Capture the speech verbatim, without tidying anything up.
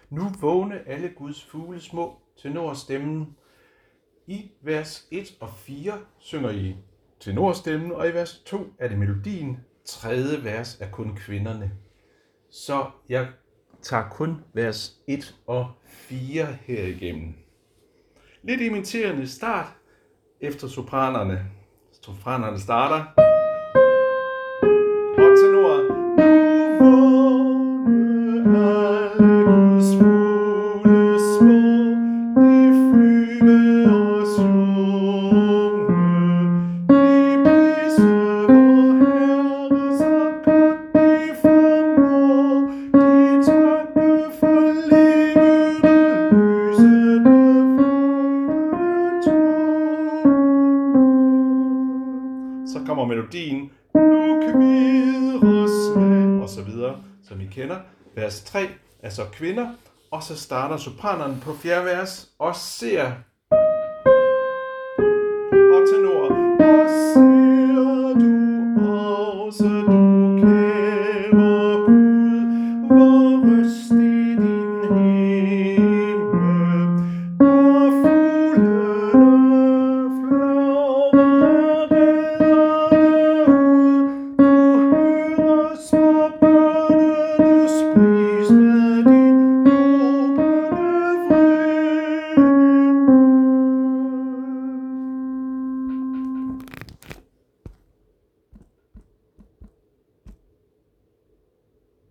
Nu vågne alle Guds fugle små, tenorstemmen. I vers et og fire synger I tenorstemmen, og i vers to er det melodien. Tredje vers er kun kvinderne. Så jeg tager kun vers et og fire her igennem. Lidt imiterende start efter sopranerne. Sopranerne starter. Og tenor. Så kommer melodien, nu kvider smag, og så videre, som I kender. Vers tre er så kvinder, og så starter sopranerne på fjerde vers og ser. Og tenor. Og ser du også du.